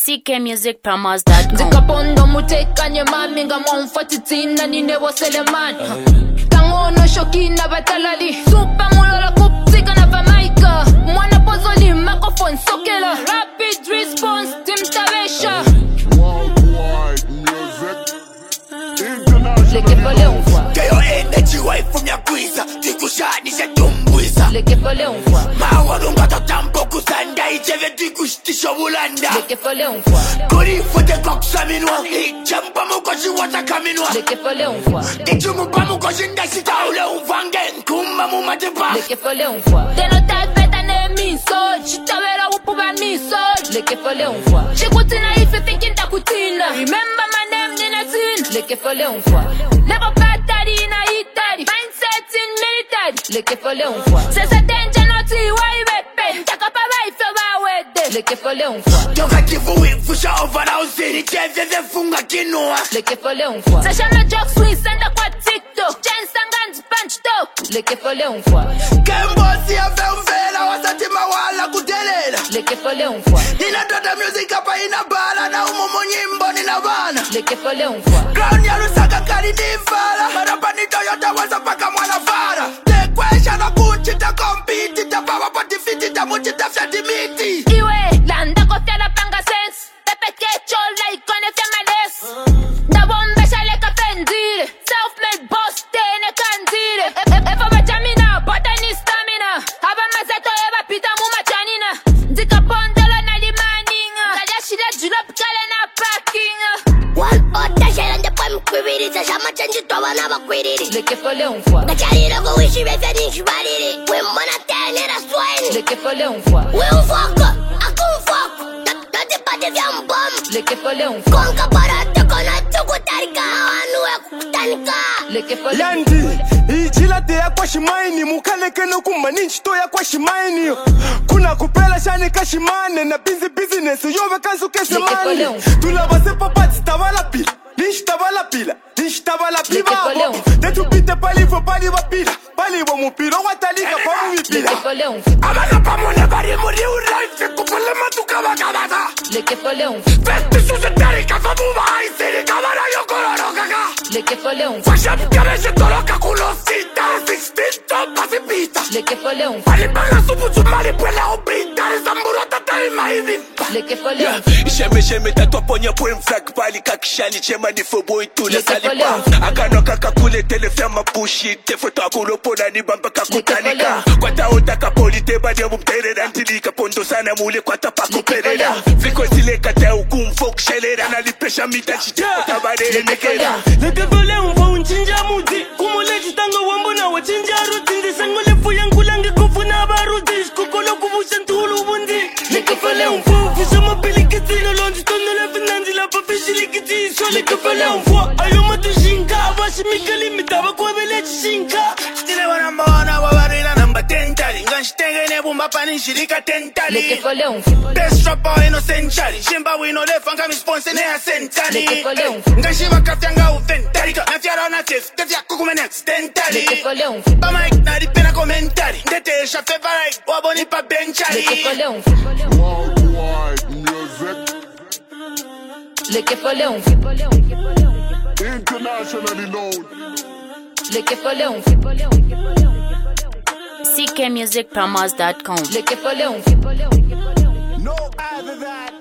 ckmusicpromos.com. Ndikapondo mutekanye mami ngamomfatitina ninewo selemani Tangono shokina batalali Supa mulola kuptika na vamaika Mwana pozoli microphone sokela Rapid response Tim Tabesha Leke pole on voit Que yo energy way from your quiza Dikushani se tumbuiza Leke pole on voit Mawarunga to tampo kusanda Icheve dikustisho bulanda Leke pole on voit Kuri fote koksa minwa Ichamba mukoshi wata kaminwa Leke pole on voit Ichumu pamukoshi ndasita ule uvange Nkumba mumatepa Leke pole on voit Deno tafeta ne miso Chitawela upuba miso Leke pole on voit Chikutina if you thinking takutina Remember my name nina tin Leke pole on voit Never battery in a Italy Mindset in military Leke pole on voit C'est cette ingenuity why wepe Taka pa life yoba wede Leke pole on voit Toka kivu wifusha over na usiri Chevye funga kinua Leke pole on voit Sasha me jokes we send kwa TikTok Chance and punch talk Leke pole on voit Kembosi ya femvela Wasati mawala kutelela Leke pole on voit Nina dada music hapa ina bala Na umumu nyimbo nina bana Leke pole on voit Crown ya lusaka kari nifala Marapa ni Toyota waza paka mwana fara Tekwesha na kuchi ta compete Ta power pati fiti ta muchi ta fya dimiti Iwe, landa kofia na panga sense Pepe ketchol la ikone femanes Da bombe shale ka fendire Self-made boss tene kandire Efa machamina, bota ni stamina Haba mazeto eba pita mumachanina Ndika pondolo na limaninga Kaja shida julop kale na parking One ota shelande pa mkwibiri Sa shama chanji towa na bakwiriri Leke pole on voit Gachariro go wishi befe nishibariri We mwana tenera swine Leke pole on voit We ufoko, aku ufoko Tati pati vya mbom Leke pole on voit Konka parate kona tuku tarika Hawanu ya kutanika Leke pole on Yandi, ijilate ya kwa shimaini Mukaleke no kumaninchito ya kwa shimaini Kuna kupela shani kashimane Na busy business yove kansu kese mani Tulabase papati tabala pila Nish tabala pila Leke pole on Detu pite pali fo pali wapila Pali wa mupiro watalika pamu wipila Leke pole on voit Amana pamone bari muri uraife Kupule matuka wakabata Leke pole on voit Festi susetari kafabuba Haisiri kamara yokororo kaka Leke pole on voit Fasha mkabeshe toroka kulosita Sixtito pasipita Leke pole on voit Palipanga suputu malipwela obita Rizamburo tata imaivipa Leke pole on voit Isheme tatwa ponya point flag Pali kakishani chema ni fobo itule Leke pole salipa on voit Akano kakakule telefema pushi Tefoto akulopona ni bamba kakutanika Kwata otaka polite bade mumterera Ntilika pondo sana mule kwa tapa kuperera Viko zile kata ukumfok shelera Nalipesha mita chiteko tabade enekera Leke pole on voit unchinja muti Kumule chitanga wambona wachinja ruti Ndisangole fuya nkulange kufuna baruti Kukolo kubusha ntulu ubundi Leke pole on voit Fisha mapili kitino lonji tono la finanzi la papishi likiti So leke pole on voit Ayo matu shinka Abashi mikali mitaba kwa vele chishinka Stile wanambona wabarila namba tentali Nganshitenge nebumba pani shirika tentali Leke pole on voit Best rapper innocentially Shimba wino lefa nga misponse ne asentali Leke pole on voit Ngashiva kafyanga ufentalika Nafyara ona tef Tefya kukumene accidentally Leke pole on voit Ba mic na dipena commentary Ndetesha favorite Waboni pa benchali Leke pole on voit Worldwide music, Leke pole on voit internationally known. Leke pole on voit ckmusicpromos.com. Leke pole on voit No other than